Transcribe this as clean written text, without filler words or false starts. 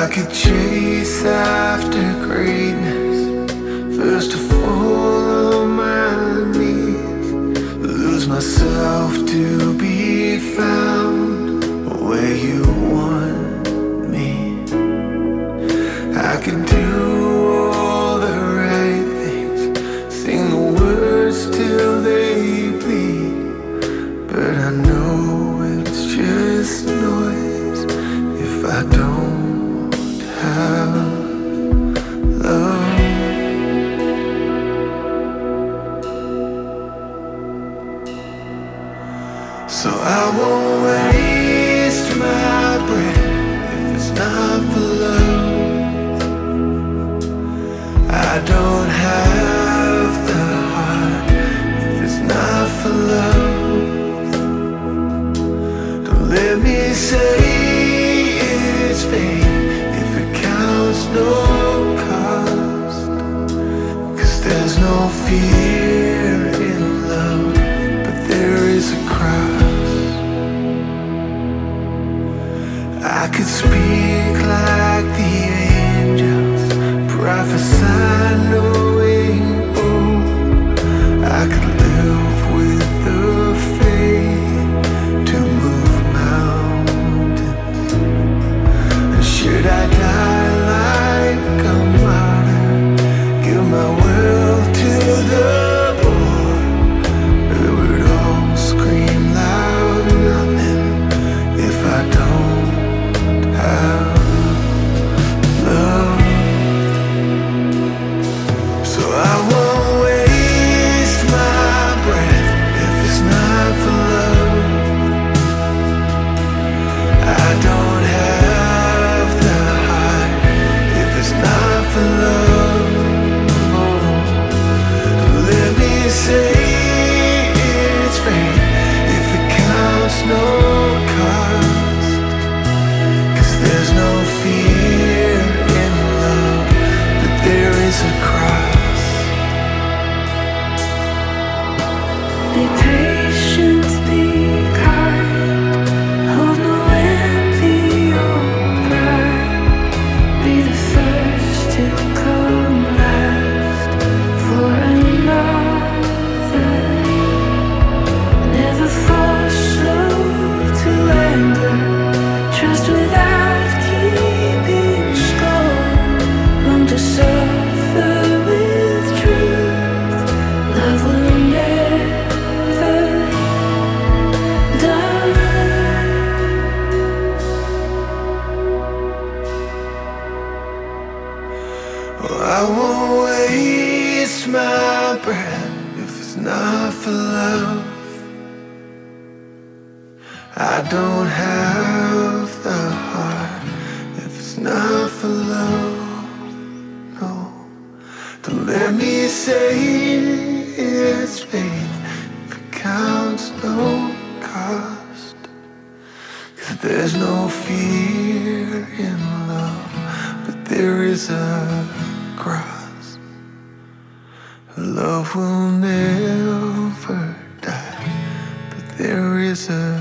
could chase after greatness, first to fall on my knees, lose myself to be found where you want me. I could do all the right things, sing the words till they bleed, but I know it's just noise if I don't have love. So I won't waste my breath if it's not for love. I don't have the heart if it's not for love. Don't let me say it's fate if it counts no cost, 'cause there's no fear in love, but there is a cross. I could speak like the angels, prophesy knowing all. I could live with the faith to move mountains. And should I die like a martyr, give my world to the poor, it would all scream loud nothing if I don't have love. So I won't waste my breath if it's not for love. I don't have the heart if it's not for love. Let me say it's fate if it counts no cost, 'cause there's no fear in love, but there is a cross. Be patient, be kind, hold no envy or pride. Be the first to come last for another. Never force, slow to anger, trust without keeping score. Long to suffer with truth, love will never die. I won't waste my breath if it's not for love. I don't have the heart if it's not for love. No, don't let me say it's faith if it counts no cost, 'cause there's no fear in love, but there is a cross. Love will never die, but there is a